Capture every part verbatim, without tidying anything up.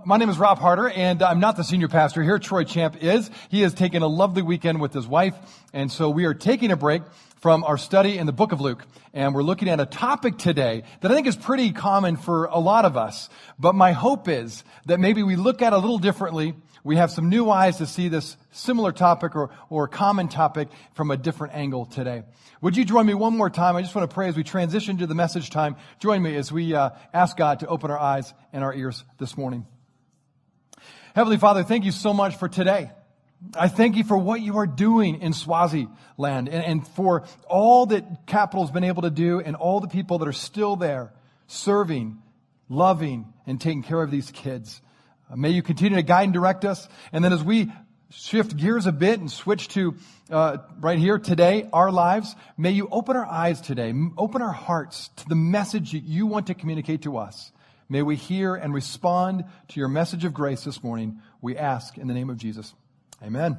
my name is Rob Harder, and I'm not the senior pastor here. Troy Champ is. He has taken a lovely weekend with his wife, and so we are taking a break from our study in the book of Luke, and we're looking at a topic today that I think is pretty common for a lot of us, but my hope is that maybe we look at it a little differently. We have some new eyes to see this similar topic or, or common topic from a different angle today. Would you join me one more time? I just want to pray as we transition to the message time. Join me as we uh, ask God to open our eyes and our ears this morning. Heavenly Father, thank you so much for today. I thank you for what you are doing in Swaziland and, and for all that Capital's been able to do and all the people that are still there serving, loving, and taking care of these kids. Uh, may you continue to guide and direct us. And then as we shift gears a bit and switch to uh, right here today, our lives, may you open our eyes today, open our hearts to the message that you want to communicate to us. May we hear and respond to your message of grace this morning. We ask in the name of Jesus. Amen.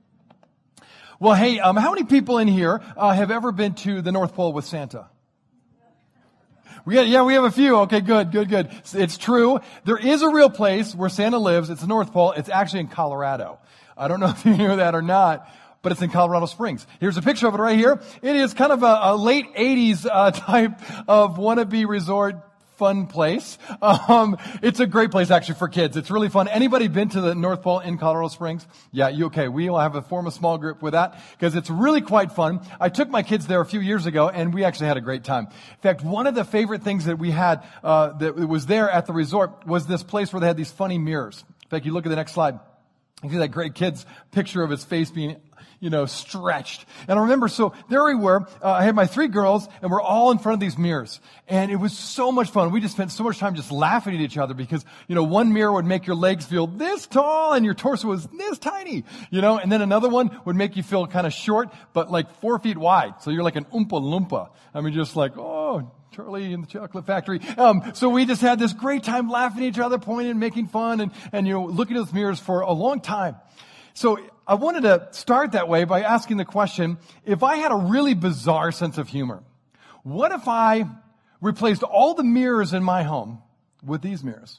Well, hey, um, how many people in here uh, have ever been to the North Pole with Santa? We got, yeah, we have a few. Okay, good, good, good. It's true. There is a real place where Santa lives. It's the North Pole. It's actually in Colorado. I don't know if you knew that or not, but it's in Colorado Springs. Here's a picture of it right here. It is kind of a, a late eighties uh, type of wannabe resort fun place. Um, it's a great place actually for kids. It's really fun. Anybody been to the North Pole in Colorado Springs? Yeah, you okay. We will have a form a small group with that because it's really quite fun. I took my kids there a few years ago and we actually had a great time. In fact, one of the favorite things that we had, uh, that was there at the resort was this place where they had these funny mirrors. In fact, you look at the next slide. You see that great kid's picture of his face being, you know, stretched. And I remember, so there we were. Uh, I had my three girls, and we're all in front of these mirrors. And it was so much fun. We just spent so much time just laughing at each other because, you know, one mirror would make your legs feel this tall and your torso was this tiny, you know, and then another one would make you feel kind of short, but like four feet wide. So you're like an Oompa Loompa. I mean, just like, oh, Charlie in the Chocolate Factory. Um, so we just had this great time laughing at each other, pointing and making fun and, and, you know, looking at those mirrors for a long time. So I wanted to start that way by asking the question, if I had a really bizarre sense of humor, what if I replaced all the mirrors in my home with these mirrors?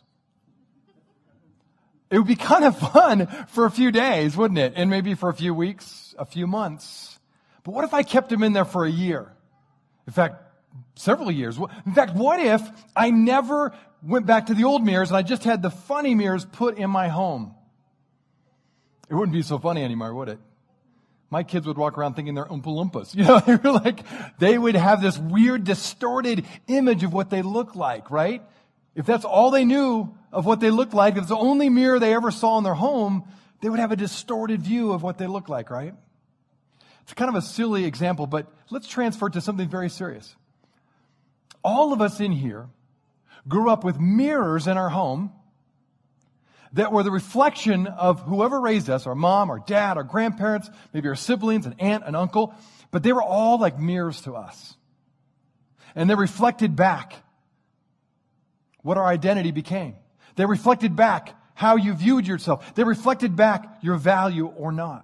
It would be kind of fun for a few days, wouldn't it? And maybe for a few weeks, a few months. But what if I kept them in there for a year? In fact, several years. In fact, what if I never went back to the old mirrors and I just had the funny mirrors put in my home? It wouldn't be so funny anymore, would it? My kids would walk around thinking they're Oompa Loompas. You know, they were like, they would have this weird, distorted image of what they look like, right? If that's all they knew of what they look like, if it's the only mirror they ever saw in their home, they would have a distorted view of what they look like, right? It's kind of a silly example, but let's transfer it to something very serious. All of us in here grew up with mirrors in our home that were the reflection of whoever raised us, our mom, our dad, our grandparents, maybe our siblings, an aunt, an uncle, but they were all like mirrors to us. And they reflected back what our identity became. They reflected back how you viewed yourself. They reflected back your value or not.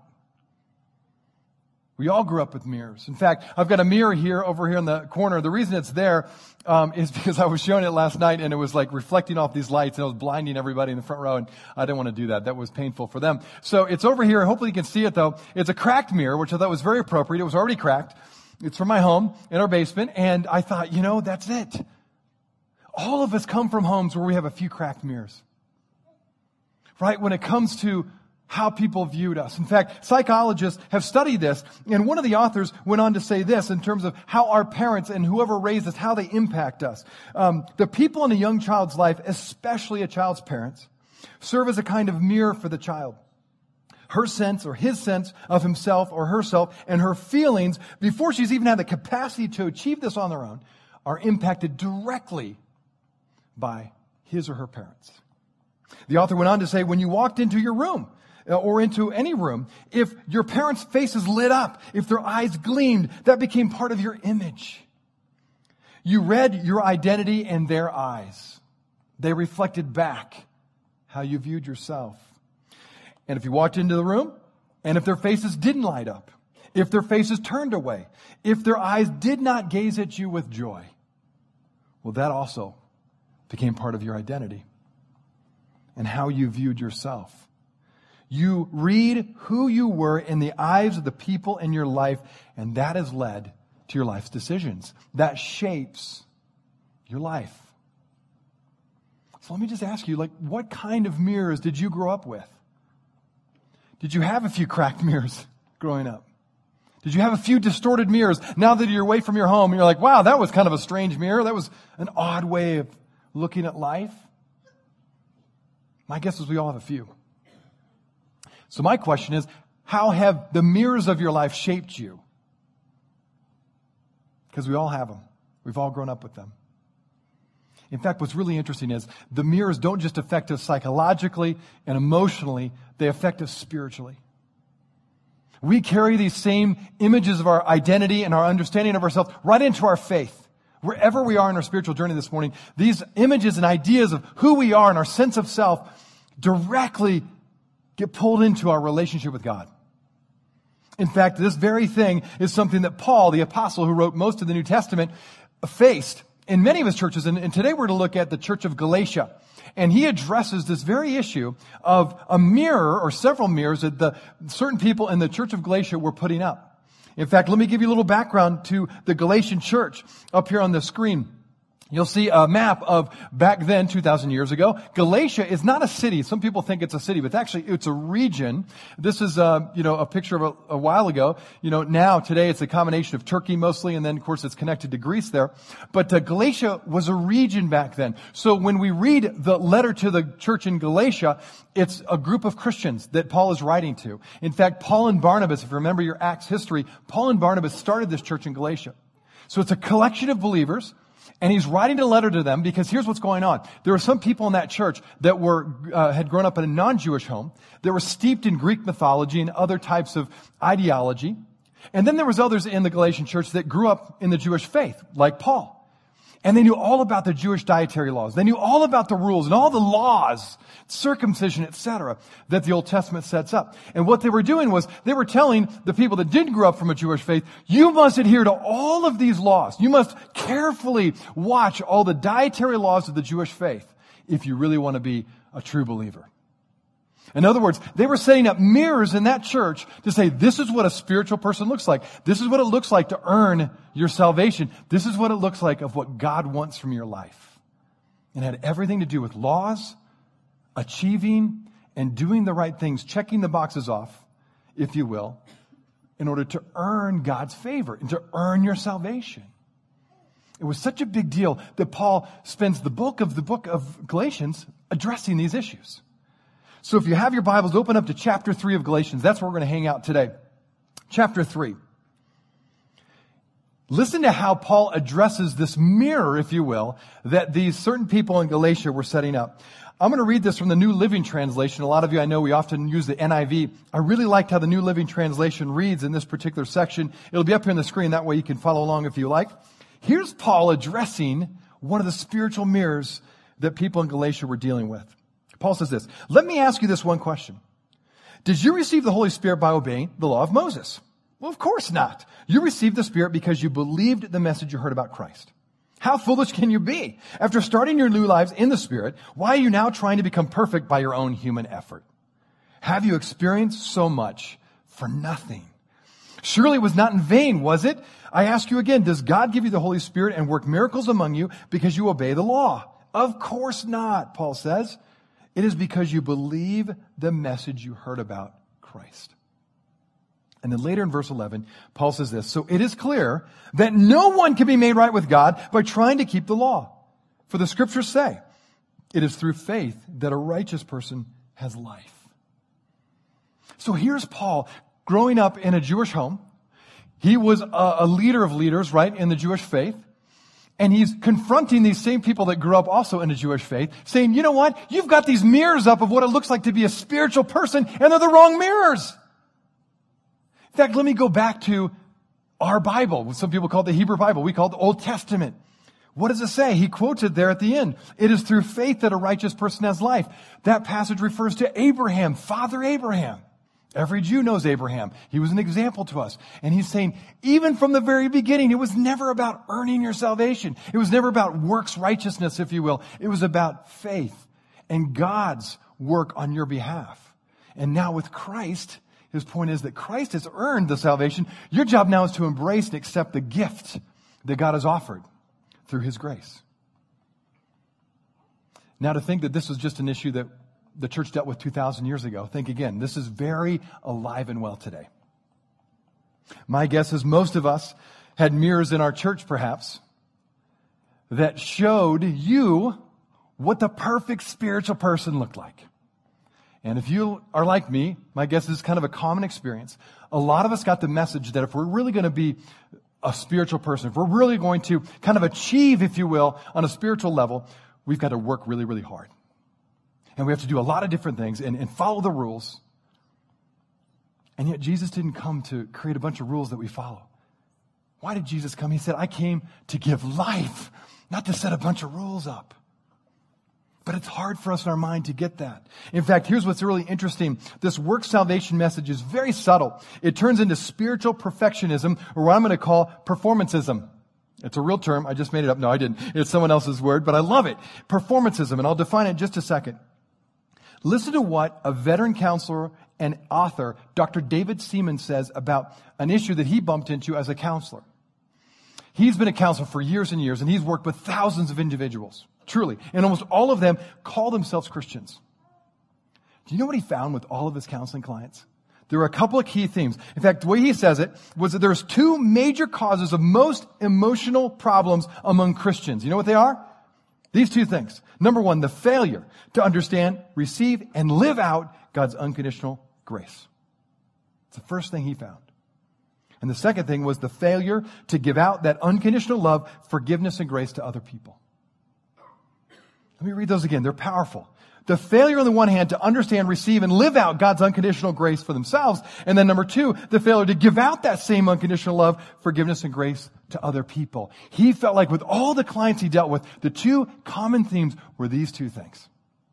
We all grew up with mirrors. In fact, I've got a mirror here, over here in the corner. The reason it's there um, is because I was showing it last night, and it was like reflecting off these lights, and it was blinding everybody in the front row, and I didn't want to do that. That was painful for them. So it's over here. Hopefully you can see it, though. It's a cracked mirror, which I thought was very appropriate. It was already cracked. It's from my home in our basement, and I thought, you know, that's it. All of us come from homes where we have a few cracked mirrors, right? When it comes to how people viewed us. In fact, psychologists have studied this, and one of the authors went on to say this in terms of how our parents and whoever raised us, how they impact us. Um, the people in a young child's life, especially a child's parents, serve as a kind of mirror for the child. Her sense or his sense of himself or herself and her feelings, before she's even had the capacity to achieve this on their own, are impacted directly by his or her parents. The author went on to say, when you walked into your room, or into any room, if your parents' faces lit up, if their eyes gleamed, that became part of your image. You read your identity in their eyes. They reflected back how you viewed yourself. And if you walked into the room, and if their faces didn't light up, if their faces turned away, if their eyes did not gaze at you with joy, well, that also became part of your identity. and how you viewed yourself. You read who you were in the eyes of the people in your life, and that has led to your life's decisions. That shapes your life. So let me just ask you, like, what kind of mirrors did you grow up with? Did you have a few cracked mirrors growing up? Did you have a few distorted mirrors? Now that you're away from your home, you're like, wow, that was kind of a strange mirror. That was an odd way of looking at life. My guess is we all have a few. So my question is, how have the mirrors of your life shaped you? Because we all have them. We've all grown up with them. In fact, what's really interesting is the mirrors don't just affect us psychologically and emotionally, they affect us spiritually. We carry these same images of our identity and our understanding of ourselves right into our faith. Wherever we are in our spiritual journey this morning, these images and ideas of who we are and our sense of self directly get pulled into our relationship with God. In fact, this very thing is something that Paul, the apostle who wrote most of the New Testament, faced in many of his churches. And, and today we're to look at the church of Galatia. And he addresses this very issue of a mirror or several mirrors that the certain people in the church of Galatia were putting up. In fact, let me give you a little background to the Galatian church up here on the screen. You'll see a map of back then, two thousand years ago. Galatia is not a city. Some people think it's a city, but actually it's a region. This is, uh, you know, a picture of a, a while ago. You know, now, today, it's a combination of Turkey mostly, and then, of course, it's connected to Greece there. But uh, Galatia was a region back then. So when we read the letter to the church in Galatia, it's a group of Christians that Paul is writing to. In fact, Paul and Barnabas, if you remember your Acts history, Paul and Barnabas started this church in Galatia. So it's a collection of believers. And he's writing a letter to them because here's what's going on. There were some people in that church that were uh, had grown up in a non-Jewish home. They were steeped in Greek mythology and other types of ideology. And then there was others in the Galatian church that grew up in the Jewish faith, like Paul. And they knew all about the Jewish dietary laws. They knew all about the rules and all the laws, circumcision, et cetera, that the Old Testament sets up. And what they were doing was they were telling the people that didn't grow up from a Jewish faith, you must adhere to all of these laws. You must carefully watch all the dietary laws of the Jewish faith if you really want to be a true believer. In other words, they were setting up mirrors in that church to say, this is what a spiritual person looks like. This is what it looks like to earn your salvation. This is what it looks like of what God wants from your life. It had everything to do with laws, achieving, and doing the right things, checking the boxes off, if you will, in order to earn God's favor and to earn your salvation. It was such a big deal that Paul spends the bulk of the book of Galatians addressing these issues. So if you have your Bibles, open up to chapter three of Galatians. That's where we're going to hang out today. Chapter three. Listen to how Paul addresses this mirror, if you will, that these certain people in Galatia were setting up. I'm going to read this from the New Living Translation. A lot of you, I know we often use the N I V. I really liked how the New Living Translation reads in this particular section. It'll be up here on the screen. That way you can follow along if you like. Here's Paul addressing one of the spiritual mirrors that people in Galatia were dealing with. Paul says this, let me ask you this one question. Did you receive the Holy Spirit by obeying the law of Moses? Well, of course not. You received the Spirit because you believed the message you heard about Christ. How foolish can you be? After starting your new lives in the Spirit, why are you now trying to become perfect by your own human effort? Have you experienced so much for nothing? Surely it was not in vain, was it? I ask you again, does God give you the Holy Spirit and work miracles among you because you obey the law? Of course not, Paul says. It is because you believe the message you heard about Christ. And then later in verse eleven, Paul says this, so it is clear that no one can be made right with God by trying to keep the law. For the scriptures say, it is through faith that a righteous person has life. So here's Paul growing up in a Jewish home. He was a, a leader of leaders, right, in the Jewish faith. And he's confronting these same people that grew up also in a Jewish faith, saying, you know what? You've got these mirrors up of what it looks like to be a spiritual person, and they're the wrong mirrors. In fact, let me go back to our Bible, what some people call the Hebrew Bible. We call it the Old Testament. What does it say? He quotes it there at the end. It is through faith that a righteous person has life. That passage refers to Abraham, Father Abraham. Every Jew knows Abraham. He was an example to us. And he's saying, even from the very beginning, it was never about earning your salvation. It was never about works righteousness, if you will. It was about faith. and God's work on your behalf. And now with Christ, his point is that Christ has earned the salvation. Your job now is to embrace and accept the gift that God has offered through his grace. Now, to think that this was just an issue that the church dealt with two thousand years ago, think again, this is very alive and well today. My guess is most of us had mirrors in our church, perhaps, that showed you what the perfect spiritual person looked like. And if you are like me, my guess is kind of a common experience. A lot of us got the message that if we're really going to be a spiritual person, if we're really going to kind of achieve, if you will, on a spiritual level, we've got to work really, really hard. And we have to do a lot of different things and, and follow the rules. And yet Jesus didn't come to create a bunch of rules that we follow. Why did Jesus come? He said, I came to give life, not to set a bunch of rules up. But it's hard for us in our mind to get that. In fact, here's what's really interesting. This work salvation message is very subtle. It turns into spiritual perfectionism, or what I'm going to call performanceism. It's a real term. I just made it up. No, I didn't. It's someone else's word, but I love it. Performanceism, and I'll define it in just a second. Listen to what a veteran counselor and author, Doctor David Seaman, says about an issue that he bumped into as a counselor. He's been a counselor for years and years, and he's worked with thousands of individuals. Truly. And almost all of them call themselves Christians. Do you know what he found with all of his counseling clients? There were a couple of key themes. In fact, the way he says it was that there's two major causes of most emotional problems among Christians. You know what they are? These two things. Number one, the failure to understand, receive, and live out God's unconditional grace. It's the first thing he found. And the second thing was the failure to give out that unconditional love, forgiveness, and grace to other people. Let me read those again. They're powerful. The failure on the one hand to understand, receive, and live out God's unconditional grace for themselves. And then number two, the failure to give out that same unconditional love, forgiveness, and grace to other people. He felt like with all the clients he dealt with, the two common themes were these two things.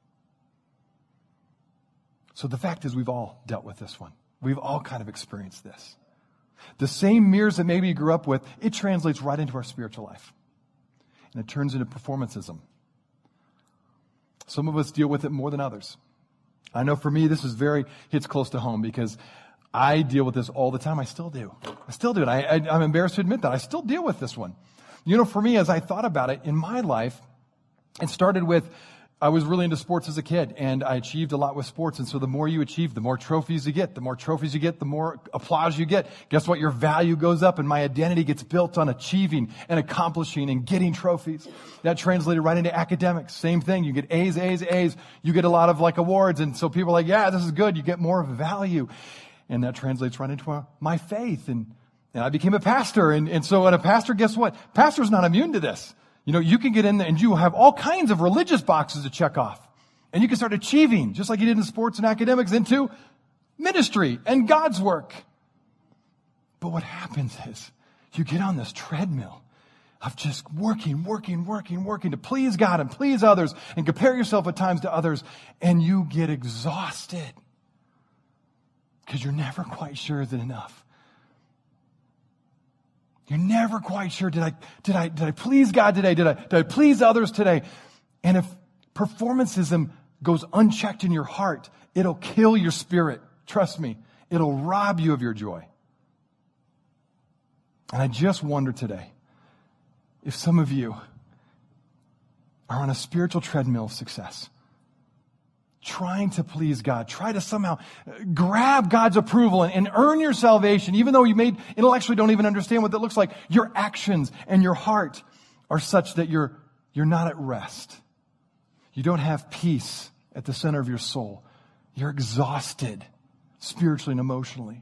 So the fact is we've all dealt with this one. We've all kind of experienced this. The same mirrors that maybe you grew up with, it translates right into our spiritual life. And it turns into performanceism. Some of us deal with it more than others. I know for me, this is very, hits close to home because I deal with this all the time. I still do. I still do it. I, I, I'm embarrassed to admit that. I still deal with this one. You know, for me, as I thought about it in my life, it started with, I was really into sports as a kid, and I achieved a lot with sports. And so the more you achieve, the more trophies you get. The more trophies you get, the more applause you get. Guess what? Your value goes up, and my identity gets built on achieving and accomplishing and getting trophies. That translated right into academics. Same thing. You get A's, A's, A's. You get a lot of like awards. And so people are like, yeah, this is good. You get more value. And that translates right into uh, my faith. And, and I became a pastor. And, and so, and a pastor, guess what? Pastor's not immune to this. You know, you can get in there and you have all kinds of religious boxes to check off. And you can start achieving, just like you did in sports and academics, into ministry and God's work. But what happens is you get on this treadmill of just working, working, working, working to please God and please others and compare yourself at times to others. And you get exhausted because you're never quite sure is it enough. You're never quite sure, did I, did I, did I please God today? Did I, did I please others today? And if performanceism goes unchecked in your heart, it'll kill your spirit. Trust me, it'll rob you of your joy. And I just wonder today if some of you are on a spiritual treadmill of success, trying to please God, try to somehow grab God's approval and, and earn your salvation, even though you may intellectually don't even understand what that looks like. Your actions and your heart are such that you're, you're not at rest. You don't have peace at the center of your soul. You're exhausted spiritually and emotionally.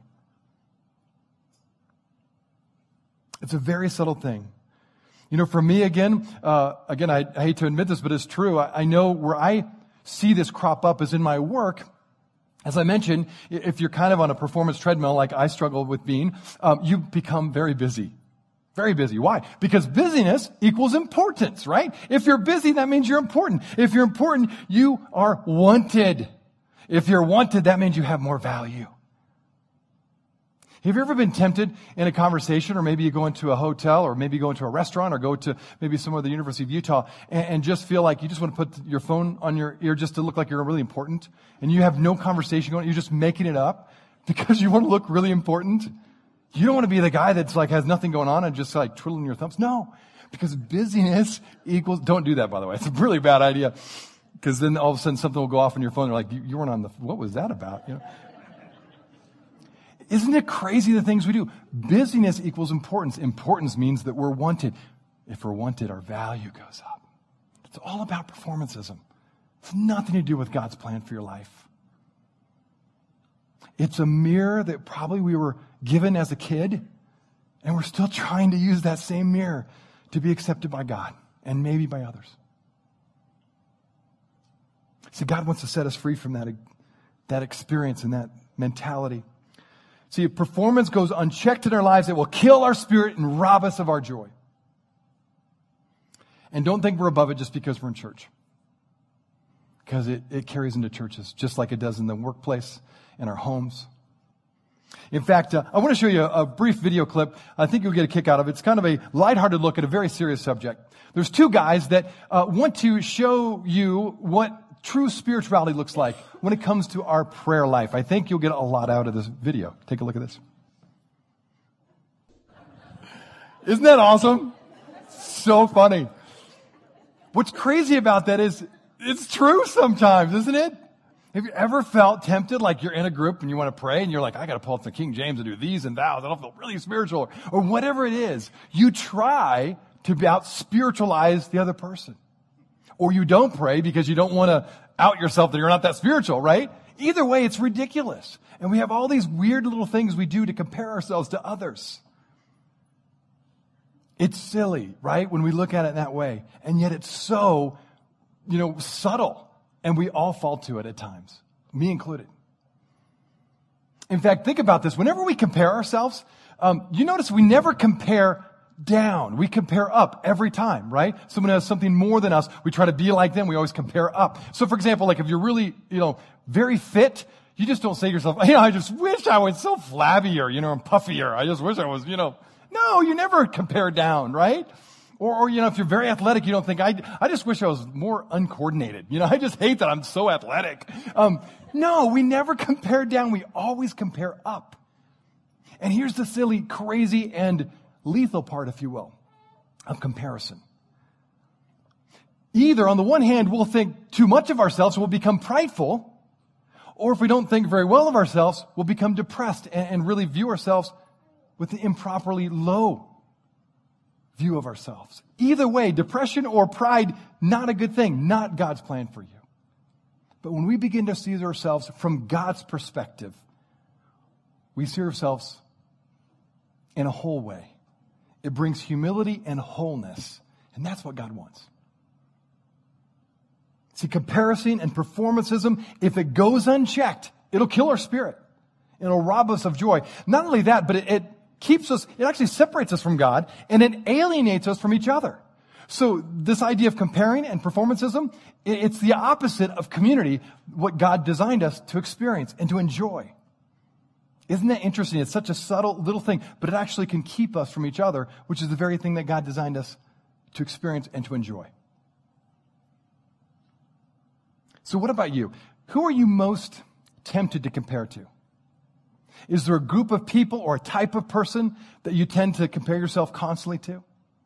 It's a very subtle thing. You know, for me, again, uh, again, I, I hate to admit this, but it's true. I, I know where I see this crop up is in my work. As I mentioned, if you're kind of on a performance treadmill like I struggle with being, um, you become very busy. Very busy. Why? Because busyness equals importance, right? If you're busy, that means you're important. If you're important, you are wanted. If you're wanted, that means you have more value. Have you ever been tempted in a conversation, or maybe you go into a hotel, or maybe you go into a restaurant, or go to maybe somewhere at the University of Utah, and, and just feel like you just want to put your phone on your ear just to look like you're really important, and you have no conversation going, you're just making it up because you want to look really important? You don't want to be the guy that's like has nothing going on and just like twiddling your thumbs. No, because busyness equals, don't do that, by the way. It's a really bad idea, because then all of a sudden something will go off on your phone. You're like, you, you weren't on the, what was that about? You know? Isn't it crazy the things we do? Busyness equals importance. Importance means that we're wanted. If we're wanted, our value goes up. It's all about performancism. It's nothing to do with God's plan for your life. It's a mirror that probably we were given as a kid, and we're still trying to use that same mirror to be accepted by God and maybe by others. See, God wants to set us free from that, that experience and that mentality. See, if performance goes unchecked in our lives, it will kill our spirit and rob us of our joy. And don't think we're above it just because we're in church. Because it, it carries into churches, just like it does in the workplace, in our homes. In fact, uh, I want to show you a, a brief video clip. I think you'll get a kick out of it. It's kind of a lighthearted look at a very serious subject. There's two guys that uh, want to show you what true spirituality looks like when it comes to our prayer life. I think you'll get a lot out of this video. Take a look at this. Isn't that awesome? So funny. What's crazy about that is it's true sometimes, isn't it? Have you ever felt tempted, like you're in a group and you want to pray and you're like, I got to pull up the King James and do these and thous. I don't feel really spiritual, or whatever it is. You try to out spiritualize the other person. Or you don't pray because you don't want to out yourself that you're not that spiritual, right? Either way, it's ridiculous. And we have all these weird little things we do to compare ourselves to others. It's silly, right? When we look at it that way. And yet it's so, you know, subtle. And we all fall to it at times, me included. In fact, think about this. Whenever we compare ourselves, um, you notice we never compare down. We compare up every time, right? Someone has something more than us. We try to be like them. We always compare up. So for example, like if you're really, you know, very fit, you just don't say to yourself, you know, I just wish I was so flabbier, you know, and puffier. I just wish I was, you know, no, you never compare down, right? Or, or, you know, if you're very athletic, you don't think, I, I just wish I was more uncoordinated. You know, I just hate that I'm so athletic. Um, no, we never compare down. We always compare up. And here's the silly, crazy, and lethal part, if you will, of comparison. Either, on the one hand, we'll think too much of ourselves and we'll become prideful, or if we don't think very well of ourselves, we'll become depressed and, and really view ourselves with an improperly low view of ourselves. Either way, depression or pride, not a good thing, not God's plan for you. But when we begin to see ourselves from God's perspective, we see ourselves in a whole way. It brings humility and wholeness. And that's what God wants. See, comparison and performancism, if it goes unchecked, it'll kill our spirit. It'll rob us of joy. Not only that, but it, it keeps us, it actually separates us from God, and it alienates us from each other. So this idea of comparing and performancism, it, it's the opposite of community, what God designed us to experience and to enjoy. Isn't that interesting? It's such a subtle little thing, but it actually can keep us from each other, which is the very thing that God designed us to experience and to enjoy. So what about you? Who are you most tempted to compare to? Is there a group of people or a type of person that you tend to compare yourself constantly to?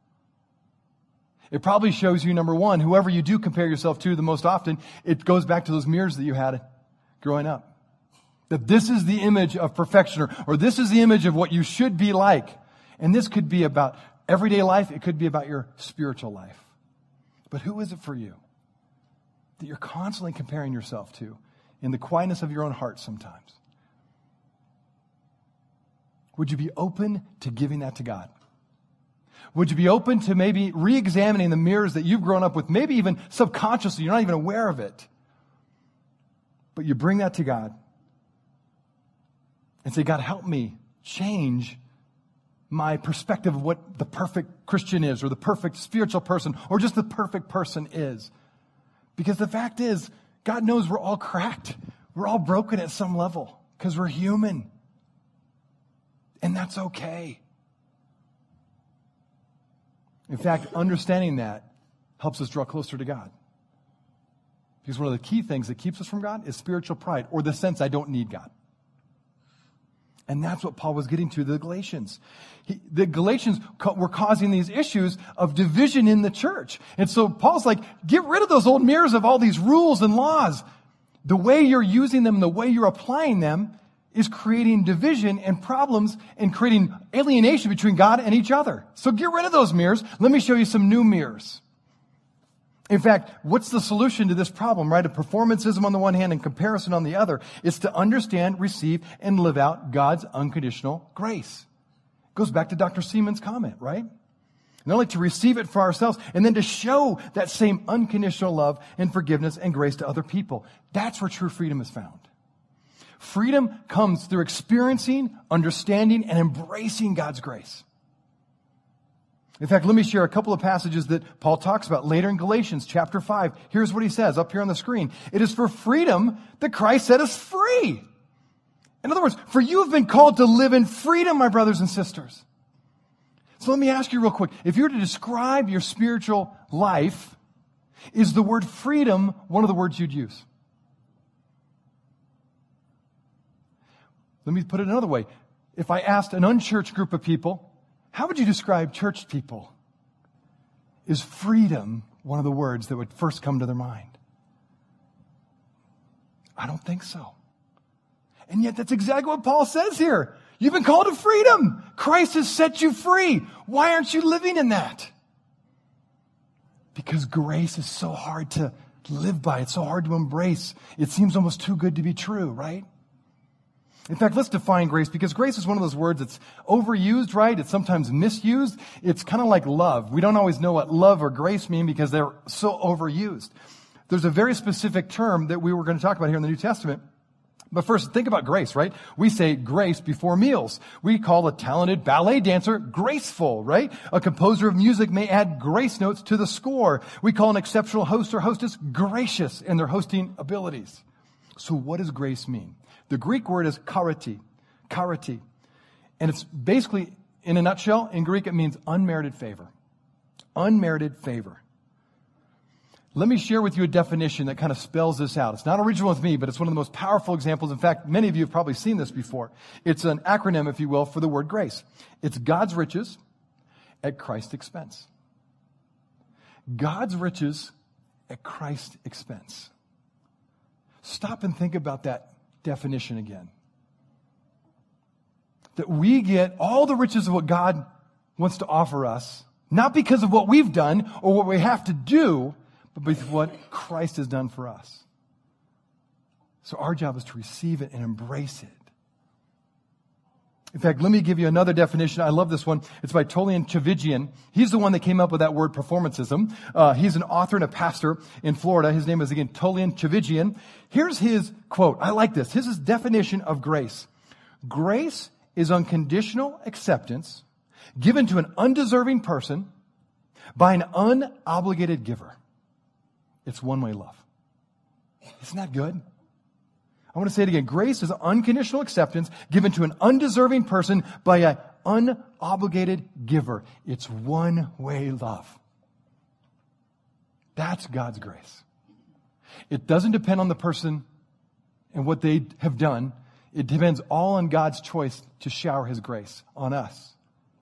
It probably shows you, number one, whoever you do compare yourself to the most often, it goes back to those mirrors that you had growing up. That this is the image of perfection, or, or this is the image of what you should be like. And this could be about everyday life. It could be about your spiritual life. But who is it for you that you're constantly comparing yourself to in the quietness of your own heart sometimes? Would you be open to giving that to God? Would you be open to maybe re-examining the mirrors that you've grown up with, maybe even subconsciously, you're not even aware of it. But you bring that to God and say, God, help me change my perspective of what the perfect Christian is, or the perfect spiritual person, or just the perfect person is. Because the fact is, God knows we're all cracked. We're all broken at some level because we're human. And that's okay. In fact, understanding that helps us draw closer to God. Because one of the key things that keeps us from God is spiritual pride, or the sense I don't need God. And that's what Paul was getting to the Galatians. He, the Galatians ca- were causing these issues of division in the church. And so Paul's like, get rid of those old mirrors of all these rules and laws. The way you're using them, the way you're applying them is creating division and problems and creating alienation between God and each other. So get rid of those mirrors. Let me show you some new mirrors. In fact, what's the solution to this problem, right? Of performancism on the one hand and comparison on the other. It's to understand, receive, and live out God's unconditional grace. It goes back to Doctor Seaman's comment, right? Not only to receive it for ourselves, and then to show that same unconditional love and forgiveness and grace to other people. That's where true freedom is found. Freedom comes through experiencing, understanding, and embracing God's grace. In fact, let me share a couple of passages that Paul talks about later in Galatians chapter five. Here's what he says up here on the screen. It is for freedom that Christ set us free. In other words, for you have been called to live in freedom, my brothers and sisters. So let me ask you real quick. If you were to describe your spiritual life, is the word freedom one of the words you'd use? Let me put it another way. If I asked an unchurched group of people, how would you describe church people? Is freedom one of the words that would first come to their mind? I don't think so. And yet that's exactly what Paul says here. You've been called to freedom. Christ has set you free. Why aren't you living in that? Because grace is so hard to live by. It's so hard to embrace. It seems almost too good to be true, right? In fact, let's define grace, because grace is one of those words that's overused, right? It's sometimes misused. It's kind of like love. We don't always know what love or grace mean because they're so overused. There's a very specific term that we were going to talk about here in the New Testament. But first, think about grace, right? We say grace before meals. We call a talented ballet dancer graceful, right? A composer of music may add grace notes to the score. We call an exceptional host or hostess gracious in their hosting abilities. So what does grace mean? The Greek word is chariti, chariti. And it's basically, in a nutshell, in Greek it means unmerited favor. Unmerited favor. Let me share with you a definition that kind of spells this out. It's not original with me, but it's one of the most powerful examples. In fact, many of you have probably seen this before. It's an acronym, if you will, for the word grace. It's God's riches at Christ's expense. God's riches at Christ's expense. Stop and think about that definition again. That we get all the riches of what God wants to offer us, not because of what we've done or what we have to do, but with what Christ has done for us. So our job is to receive it and embrace it. In fact, let me give you another definition. I love this one. It's by Tolian Tchividjian. He's the one that came up with that word performancism. Uh, he's an author and a pastor in Florida. His name is, again, Tolian Tchividjian. Here's his quote. I like this. His is definition of grace. Grace is unconditional acceptance given to an undeserving person by an unobligated giver. It's one-way love. Isn't that good? I want to say it again. Grace is unconditional acceptance given to an undeserving person by an unobligated giver. It's one-way love. That's God's grace. It doesn't depend on the person and what they have done. It depends all on God's choice to shower His grace on us.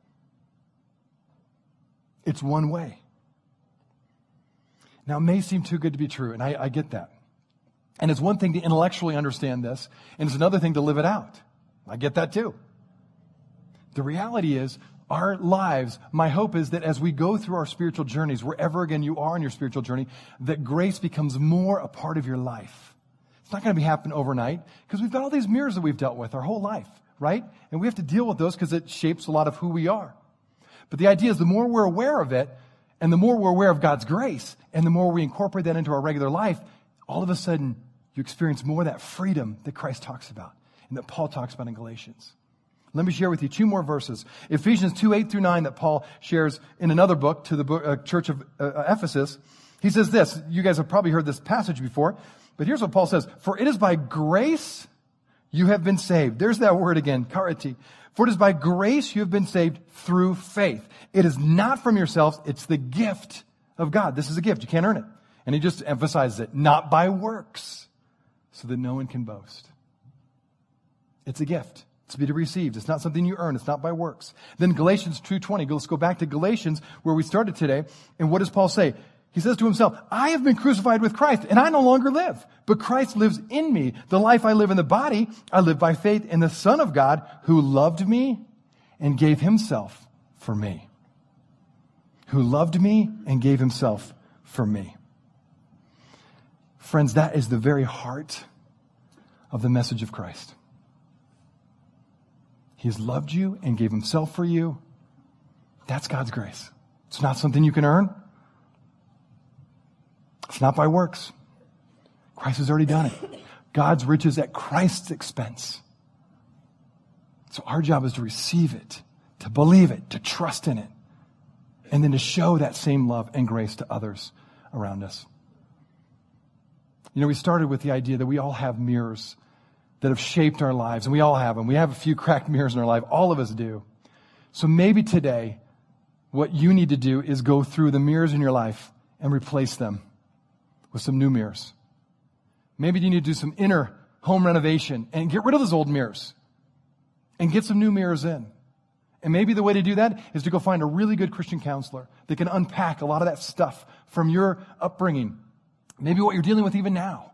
It's one way. Now, it may seem too good to be true, and I, I get that. And it's one thing to intellectually understand this, and it's another thing to live it out. I get that too. The reality is, our lives, my hope is that as we go through our spiritual journeys, wherever again you are in your spiritual journey, that grace becomes more a part of your life. It's not going to be happen overnight, because we've got all these mirrors that we've dealt with our whole life, right? And we have to deal with those because it shapes a lot of who we are. But the idea is the more we're aware of it, and the more we're aware of God's grace, and the more we incorporate that into our regular life, all of a sudden, you experience more of that freedom that Christ talks about and that Paul talks about in Galatians. Let me share with you two more verses. Ephesians two, eight through nine that Paul shares in another book to the book, uh, church of uh, Ephesus. He says this. You guys have probably heard this passage before, but here's what Paul says. For it is by grace you have been saved. There's that word again, chariti. For it is by grace you have been saved through faith. It is not from yourselves, it's the gift of God. This is a gift, you can't earn it. And he just emphasizes it, not by works, so that no one can boast. It's a gift. It's to be received. It's not something you earn. It's not by works. Then Galatians two twenty. Let's go back to Galatians where we started today. And what does Paul say? He says to himself, I have been crucified with Christ, and I no longer live, but Christ lives in me. The life I live in the body, I live by faith in the Son of God who loved me and gave himself for me. Who loved me and gave himself for me. Friends, that is the very heart of the message of Christ. He has loved you and gave himself for you. That's God's grace. It's not something you can earn. It's not by works. Christ has already done it. God's riches at Christ's expense. So our job is to receive it, to believe it, to trust in it, and then to show that same love and grace to others around us. You know, we started with the idea that we all have mirrors that have shaped our lives, and we all have them. We have a few cracked mirrors in our life. All of us do. So maybe today, what you need to do is go through the mirrors in your life and replace them with some new mirrors. Maybe you need to do some inner home renovation and get rid of those old mirrors and get some new mirrors in. And maybe the way to do that is to go find a really good Christian counselor that can unpack a lot of that stuff from your upbringing. Maybe what you're dealing with even now.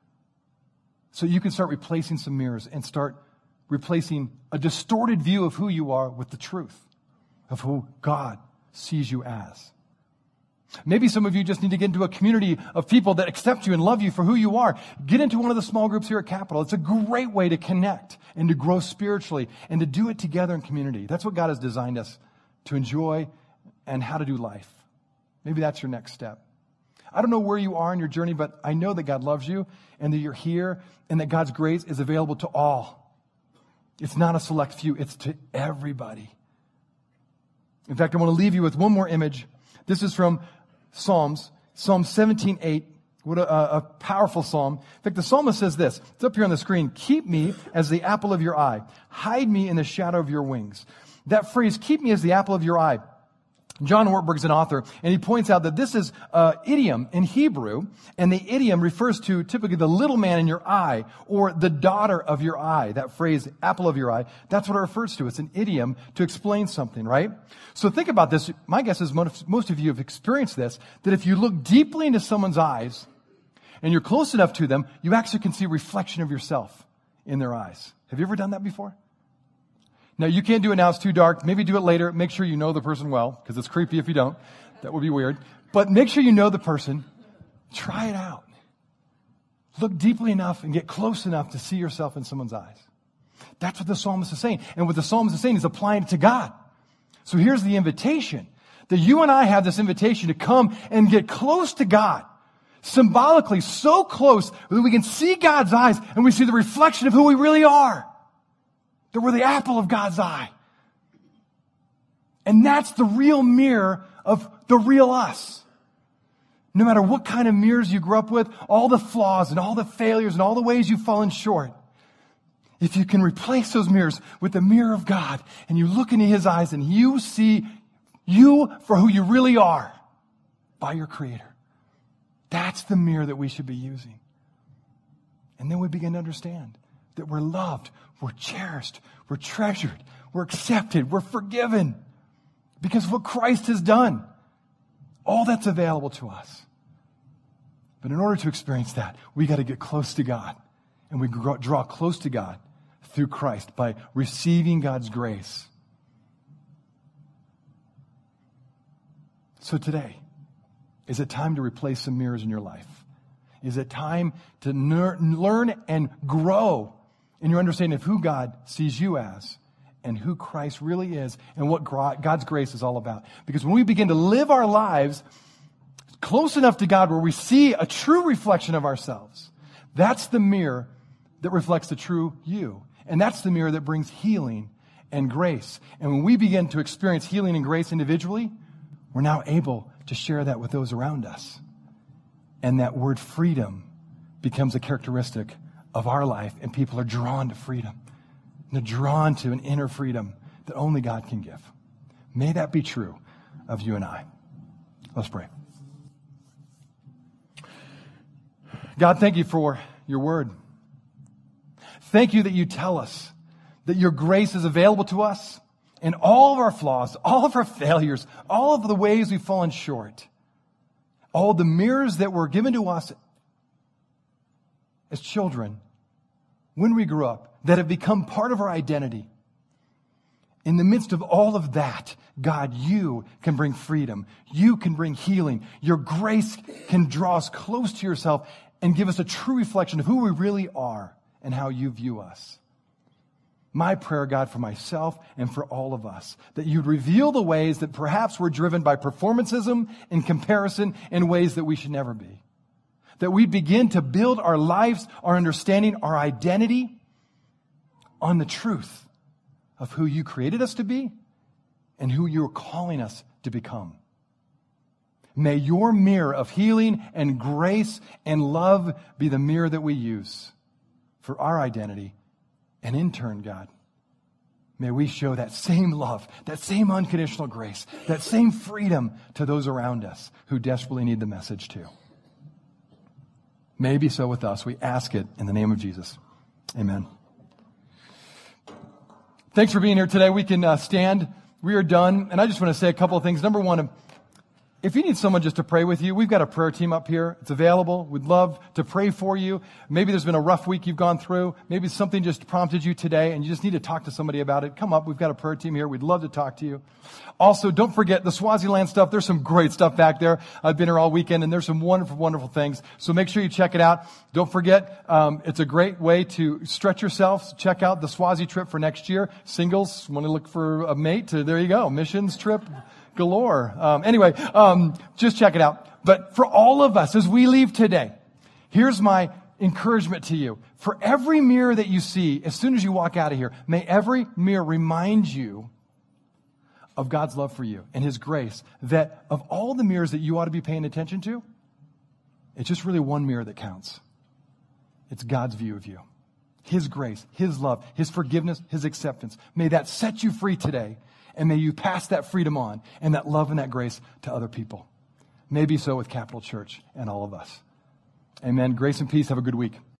So you can start replacing some mirrors and start replacing a distorted view of who you are with the truth of who God sees you as. Maybe some of you just need to get into a community of people that accept you and love you for who you are. Get into one of the small groups here at Capital. It's a great way to connect and to grow spiritually and to do it together in community. That's what God has designed us to enjoy and how to do life. Maybe that's your next step. I don't know where you are in your journey, but I know that God loves you and that you're here and that God's grace is available to all. It's not a select few. It's to everybody. In fact, I want to leave you with one more image. This is from Psalms, Psalm seventeen eight. What a, a powerful psalm. In fact, the psalmist says this. It's up here on the screen. Keep me as the apple of your eye. Hide me in the shadow of your wings. That phrase, keep me as the apple of your eye. John Ortberg is an author, and he points out that this is an idiom in Hebrew, and the idiom refers to typically the little man in your eye, or the daughter of your eye. That phrase, apple of your eye, that's what it refers to. It's an idiom to explain something, right? So think about this. My guess is most, most of you have experienced this, that if you look deeply into someone's eyes, and you're close enough to them, you actually can see a reflection of yourself in their eyes. Have you ever done that before? Now, you can't do it now. It's too dark. Maybe do it later. Make sure you know the person well, because it's creepy if you don't. That would be weird. But make sure you know the person. Try it out. Look deeply enough and get close enough to see yourself in someone's eyes. That's what the psalmist is saying. And what the psalmist is saying is applying it to God. So here's the invitation. That you and I have this invitation to come and get close to God. Symbolically, so close that we can see God's eyes and we see the reflection of who we really are. That we're the apple of God's eye. And that's the real mirror of the real us. No matter what kind of mirrors you grew up with, all the flaws and all the failures and all the ways you've fallen short, if you can replace those mirrors with the mirror of God and you look into His eyes and you see you for who you really are by your Creator, that's the mirror that we should be using. And then we begin to understand that we're loved, we're cherished, we're treasured, we're accepted, we're forgiven because of what Christ has done. All that's available to us. But in order to experience that, we got to get close to God. And we draw close to God through Christ by receiving God's grace. So today, is it time to replace some mirrors in your life? Is it time to ner- learn and grow in your understanding of who God sees you as and who Christ really is and what God's grace is all about? Because when we begin to live our lives close enough to God where we see a true reflection of ourselves, that's the mirror that reflects the true you. And that's the mirror that brings healing and grace. And when we begin to experience healing and grace individually, we're now able to share that with those around us. And that word freedom becomes a characteristic of our life, and people are drawn to freedom. They're drawn to an inner freedom that only God can give. May that be true of you and I. Let's pray. God, thank you for your word. Thank you that you tell us that your grace is available to us in all of our flaws, all of our failures, all of the ways we've fallen short, all the mirrors that were given to us as children when we grew up that have become part of our identity. In the midst of all of that, God, you can bring freedom. You can bring healing. Your grace can draw us close to yourself and give us a true reflection of who we really are and how you view us. My prayer, God, for myself and for all of us, that you'd reveal the ways that perhaps we're driven by performancism and comparison in ways that we should never be. That we begin to build our lives, our understanding, our identity on the truth of who you created us to be and who you're calling us to become. May your mirror of healing and grace and love be the mirror that we use for our identity. And in turn, God, may we show that same love, that same unconditional grace, that same freedom to those around us who desperately need the message too. May it be so with us. We ask it in the name of Jesus. Amen. Thanks for being here today. We can uh, stand. We are done. And I just want to say a couple of things. Number one, if you need someone just to pray with you, we've got a prayer team up here. It's available. We'd love to pray for you. Maybe there's been a rough week you've gone through. Maybe something just prompted you today and you just need to talk to somebody about it. Come up. We've got a prayer team here. We'd love to talk to you. Also, don't forget the Swaziland stuff. There's some great stuff back there. I've been here all weekend and there's some wonderful, wonderful things. So make sure you check it out. Don't forget, um, it's a great way to stretch yourself. Check out the Swazi trip for next year. Singles, want to look for a mate? There you go. Missions trip galore. Um, anyway, um, just check it out. But for all of us, as we leave today, here's my encouragement to you. For every mirror that you see, as soon as you walk out of here, may every mirror remind you of God's love for you and His grace, that of all the mirrors that you ought to be paying attention to, it's just really one mirror that counts. It's God's view of you. His grace, His love, His forgiveness, His acceptance. May that set you free today. And may you pass that freedom on and that love and that grace to other people. Maybe so with Capital Church and all of us. Amen. Grace and peace. Have a good week.